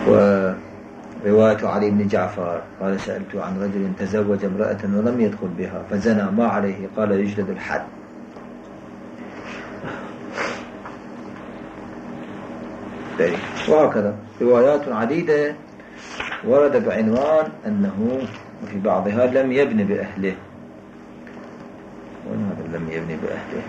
ورواية علي بن جعفر قال سألت عن رجل تزوج امرأة ولم يدخل بها فزنى ما عليه قال يجلد الحد. وهكذا روايات عديدة ورد بعنوان أنه في بعضها لم يبن بأهله. وين هذا لم يبن بأهله؟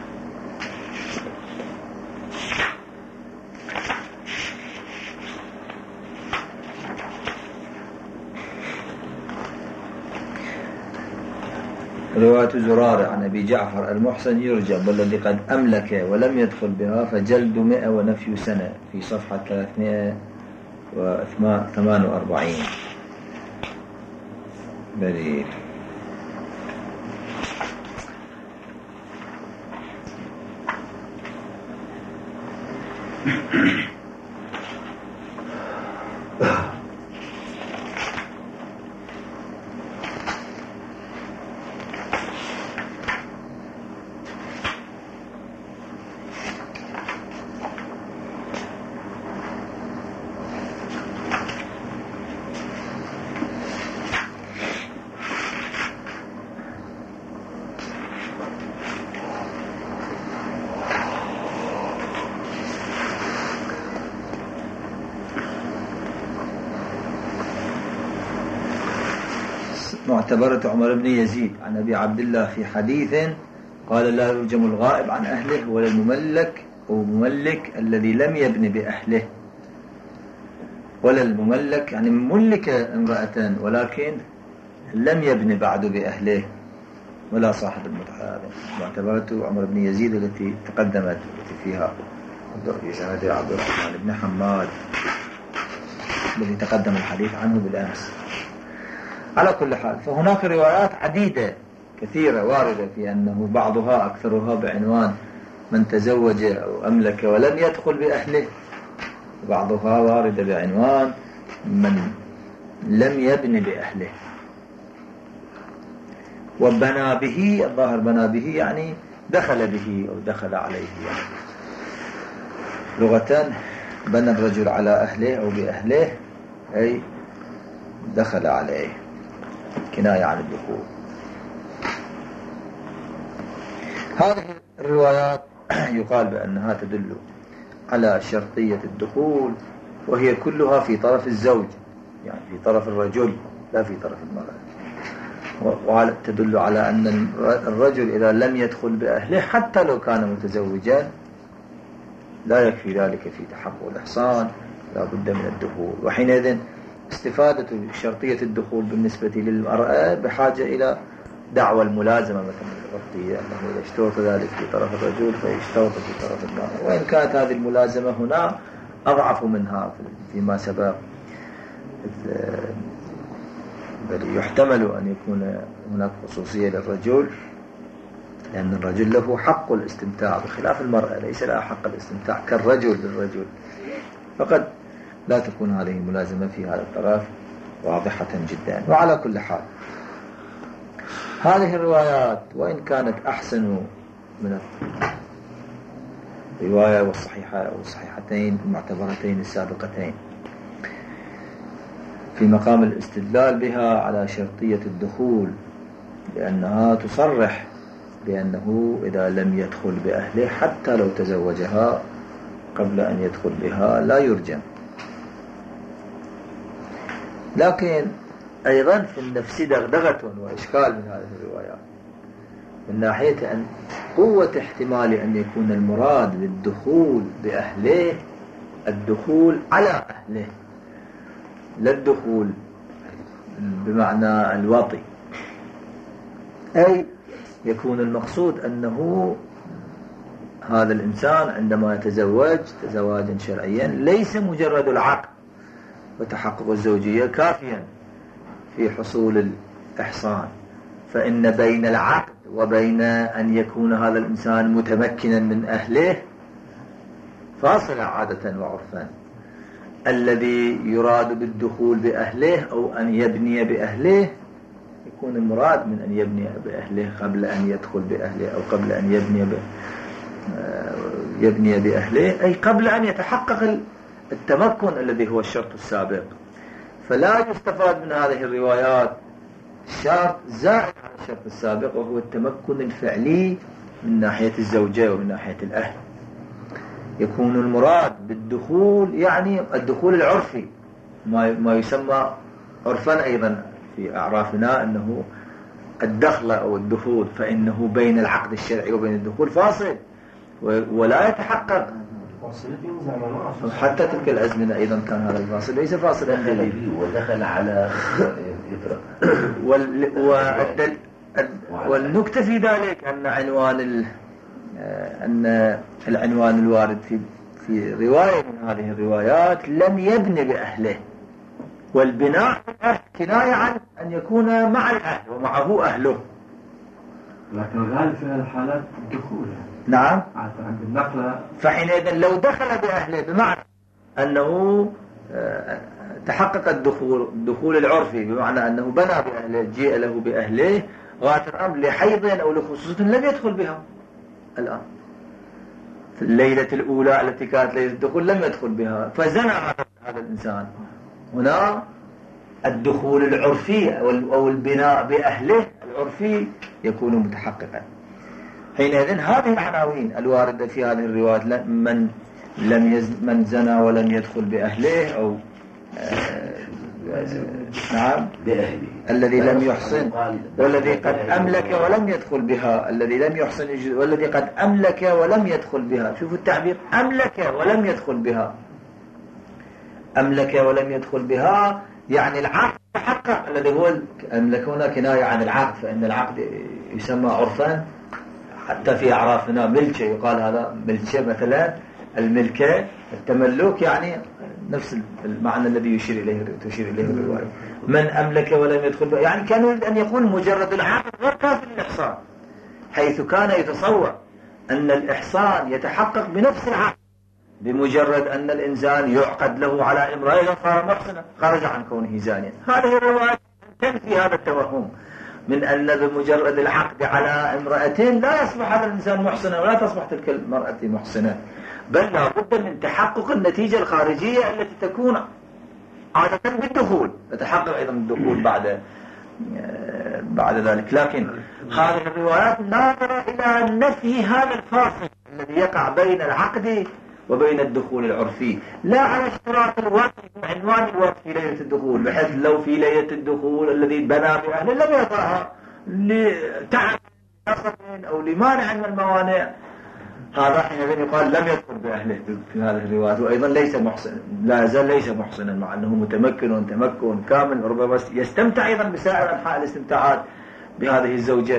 رواية زرارة عن أبي جعفر المحسن يرجم والذي قد أملك ولم يدخل بها فجلد 100 ونفي سنة في صفحة 348. بريد معتبرة عمر بن يزيد عن أبي عبد الله في حديث قال لا يرجم الغائب عن أهله ولا المملك أو مملك الذي لم يبن بأهله. ولا المملك يعني مملك امرأة ولكن لم يبن بعد بأهله، ولا صاحب المتعة. معتبرة عمر بن يزيد التي تقدمت التي فيها في سند عبد الرحمن بن حماد الذي تقدم الحديث عنه بالأمس. على كل حال فهناك روايات عديدة كثيرة واردة في أنه بعضها أكثرها بعنوان من تزوج أو أملك ولم يدخل بأهله، وبعضها واردة بعنوان من لم يبن بأهله وبنى به. الظاهر بنى به يعني دخل به أو دخل عليه، يعني لغة بنى الرجل على أهله أو بأهله أي دخل عليه، كناية عن الدخول. هذه الروايات يقال بأنها تدل على شرطية الدخول، وهي كلها في طرف الزوج، يعني في طرف الرجل لا في طرف المرأة. وتدل على أن الرجل إذا لم يدخل بأهله حتى لو كان متزوجا لا يكفي ذلك في تحقق الإحصان، لا بد من الدخول. وحينئذ استفادة شرطية الدخول بالنسبة للمرأة بحاجة إلى دعوى الملازمة مثلا الغطية، أنه إذا اشترط ذلك في طرف الرجل فيشترط في طرف المرأة، وإن كانت هذه الملازمة هنا أضعف منها فيما سبق، بل يحتمل أن يكون هناك خصوصية للرجل، لأن الرجل له حق الاستمتاع بخلاف المرأة ليس لها حق الاستمتاع كالرجل للرجل، فقد لا تكون هذه الملازمة في هذا الطرف واضحة جدا. وعلى كل حال هذه الروايات وإن كانت أحسن من الرواية والصحيحة أو الصحيحتين المعتبرتين السابقتين في مقام الاستدلال بها على شرطية الدخول، لأنها تصرح بأنه إذا لم يدخل بأهله حتى لو تزوجها قبل أن يدخل بها لا يرجم. لكن أيضا في النفس دغدغة وإشكال من هذه الروايات من ناحية أن قوة احتمال أن يكون المراد بالدخول بأهله الدخول على أهله، لا الدخول بمعنى الوطي، أي يكون المقصود أنه هذا الإنسان عندما يتزوج تزواجا شرعيا ليس مجرد العقد وتحقق الزوجية كافيا في حصول الإحصان، فإن بين العقد وبين أن يكون هذا الإنسان متمكنا من أهله فاصلة عادة وعرفا. الذي يراد بالدخول بأهله أو أن يبني بأهله يكون المراد من أن يبني بأهله قبل أن يدخل بأهله، أو قبل أن يبني بأهله أي قبل أن يتحقق التمكن الذي هو الشرط السابق. فلا يستفاد من هذه الروايات شرط زائد على الشرط السابق، وهو التمكن الفعلي من ناحية الزوجة ومن ناحية الأهل. يكون المراد بالدخول يعني الدخول العرفي، ما يسمى عرفا أيضا في أعرافنا أنه الدخل أو الدخول، فإنه بين العقد الشرعي وبين الدخول فاصل ولا يتحقق. حتى تلك الأزمنة أيضا كان هذا الفاصل ليس فاصلا جديد. ودخل على والنكتة في ذلك أن العنوان الوارد في رواية من هذه الروايات لم يبني بأهله، والبناء كناية عن أن يكون مع الأهل ومعه أهله. لكن الغالب في هذه الحالات الدخول. نعم. عند النقلة. فحينئذ لو دخل بأهله بمعنى أنه تحقق الدخول العرفي، بمعنى أنه بنى بأهله، جيء له بأهله غاية الأمر لحيض أو لخصوص لم يدخل بها الآن. في الليلة الأولى التي كانت ليلة الدخول لم يدخل بها، فزنى هذا الإنسان. هنا الدخول العرفي أو البناء بأهله العرفي يكون متحققا. حينئذ هذه العناوين الواردة في هذه الروايات، من زنى ولم يدخل بأهله، أو نعم بأهله، الذي لم يحصن، والذي قد أملك ولم يدخل بها، الذي لم يحصن، والذي قد أملك ولم يدخل بها. شوفوا التعبير، أملك ولم يدخل بها. أملك ولم يدخل بها يعني العقد تحقق، الذي هو أملك هنا كناية عن العقد، فإن العقد يسمى عرفا حتى في أعرافنا ملكة، يقال هذا ملكة مثلا، الملكة التملك يعني نفس المعنى الذي تشير إليه الرواية. من أملك ولم يدخل بها يعني كان يريد أن يقول مجرد العقد غير كافي للإحصان، حيث كان يتصور أن الإحصان يتحقق بنفس العقد، بمجرد أن الإنسان يعقد له على امرأة صار محصنا، خرج عن كونه زانيا. هذه الرواية تنفي هذا التوهم من أن بمجرد العقد على امرأتين لا يصبح هذا الإنسان محصنا ولا تصبح تلك المرأة محصنة، بل لا بد من تحقق النتيجة الخارجية التي تكون عادة بالدخول، تتحقق أيضا الدخول بعد ذلك. لكن هذه الروايات ناظرة إلى نفي هذا الفاصل الذي يقع بين العقد وبين الدخول العرفي، لا على اشتراط الوقت بعنوان الوقت في ليلة الدخول، بحيث لو في ليلة الدخول الذي بنى بأهله لم يضعها لتعب أو لمانع من الموانع، هذا حينئذ يقال لم يدخل بأهله في هذه الروايات، وأيضا ليس محسن، لا زال ليس محسنا، مع أنه متمكن تمكن كامل، ربما يستمتع أيضا بسائر أنحاء الاستمتاعات بهذه الزوجة.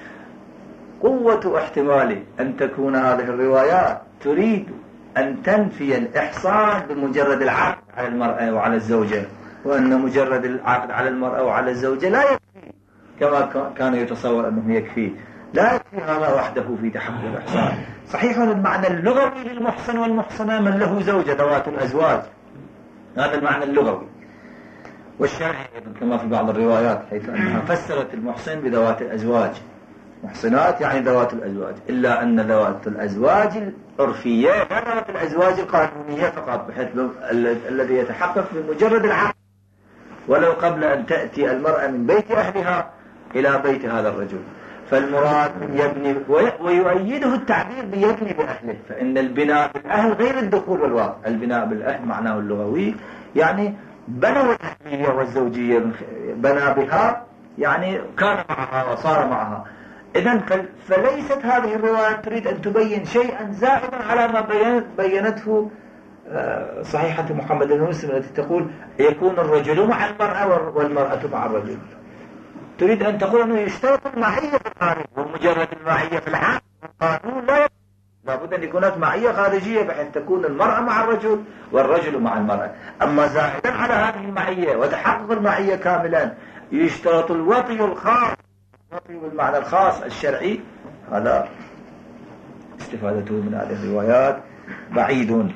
قوة احتمال أن تكون هذه الروايات تريد أن تنفي الإحصان بمجرد العقد على المرأة وعلى الزوجة، وأن مجرد العقد على المرأة وعلى الزوجة لا يكفي كما كان يتصور أنه يكفي، لا يكفي هذا وحده في تحقق الإحصان. صحيح المعنى اللغوي للمحصن والمحصنة من له زوجة ذوات الأزواج، هذا المعنى اللغوي، والشرعي أيضا كما في بعض الروايات حيث أنها فسرت المحصن بذوات الأزواج، محصنات يعني ذوات الأزواج، إلا أن ذوات الأزواج العرفية غير ذوات الأزواج القانونية فقط، بحيث الذي يتحقق بمجرد العقد ولو قبل أن تأتي المرأة من بيت أهلها إلى بيت هذا الرجل. فالمراد يبني، ويؤيده التعبير بيبني بأهله، فإن البناء بالأهل غير الدخول والواقع. البناء بالأهل معناه اللغوي يعني بنوا الأهلية والزوجية، بنى بها يعني كان معها وصار معها. إذن فليست هذه الرواية تريد أن تبين شيئا زائدا على ما بينته صحيحة محمد بن مسلم التي تقول يكون الرجل مع المرأة والمرأة مع الرجل. تريد أن تقول أنه يشترط المعية في القانون، ومجرد المعية في العقد القانون لا بد أن يكون معية خارجية بحيث تكون المرأة مع الرجل والرجل مع المرأة. أما زائدا على هذه المعية وتحقق المعية كاملا يشترط الوطي الخاص، الوطي بالمعنى الخاص الشرعي، هذا استفادته من هذه الروايات بعيد،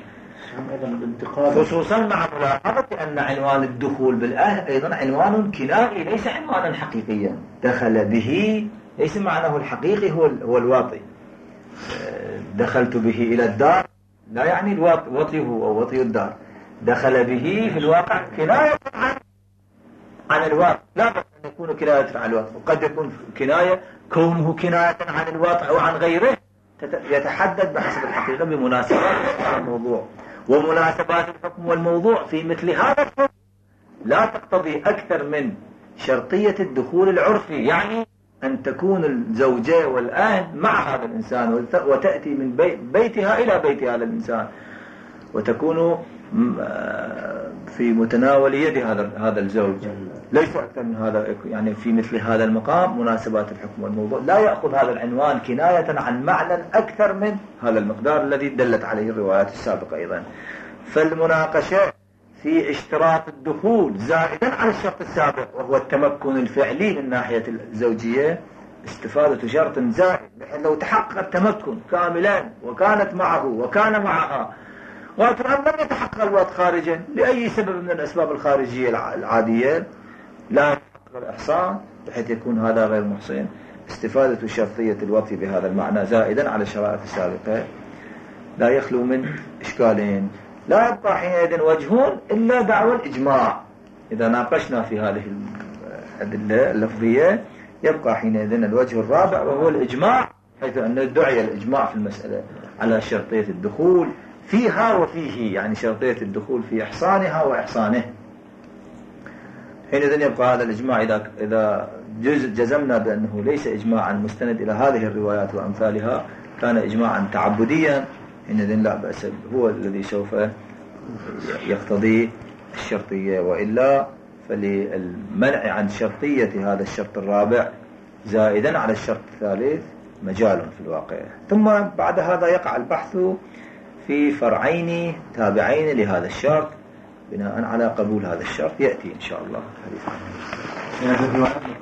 خصوصا مع ملاحظة أن عنوان الدخول بالأهل أيضا عنوان كنائي ليس عنوانا حقيقيا. دخل به ليس معناه الحقيقي هو الواطي، دخلت به إلى الدار لا يعني الوطي هو وطي الدار، دخل به في الواقع كناية عن الواقع، لا بد أن يكون كناية عن الواقع، وقد يكون كناية كونه كناية عن الواقع وعن غيره يتحدد بحسب الحقيقة بمناسبات الموضوع، ومناسبات الحكم والموضوع في مثل هذا الحكم لا تقتضي أكثر من شرطية الدخول العرفي، يعني أن تكون الزوجة والأهل مع هذا الإنسان وتأتي من بيتها إلى بيت هذا الإنسان، وتكون في متناول يد هذا الزوج، ليس أكثر من هذا. يعني في مثل هذا المقام مناسبات الحكم والموضوع لا يأخذ هذا العنوان كناية عن معنى أكثر من هذا المقدار الذي دلت عليه الروايات السابقة أيضا. فالمناقشة في اشتراط الدخول زائدا على الشرط السابق وهو التمكن الفعلي من ناحية الزوجية استفادة شرط زائد، بحيث لو تحقق التمكن كاملا وكانت معه وكان معها وأترام لم يتحقق الوطء خارجا لأي سبب من الأسباب الخارجية العادية، لا يتحقق الإحصان بحيث يكون هذا غير محصن، استفادة شرطية الوطء بهذا المعنى زائدا على الشرائط السابقة لا يخلو من إشكالين. لا يبقى حينئذ وجهون إلا دعوى الإجماع. إذا ناقشنا في هذه الأدلة اللفظية يبقى حينئذ الوجه الرابع وهو الإجماع، حيث أن ادعي الإجماع في المسألة على شرطية الدخول فيها وفيه، يعني شرطية الدخول في إحصانها وإحصانه. حينئذ يبقى هذا الإجماع إذا جزمنا بأنه ليس إجماعا مستند إلى هذه الروايات وأمثالها كان إجماعا تعبديا، حينئذ لا بأس، هو الذي سوف يقتضي الشرطية، وإلا فللمنع عن شرطية هذا الشرط الرابع زائدا على الشرط الثالث مجال في الواقع. ثم بعد هذا يقع البحث في فرعين تابعين لهذا الشرط بناء على قبول هذا الشرط، يأتي إن شاء الله حديث عنه.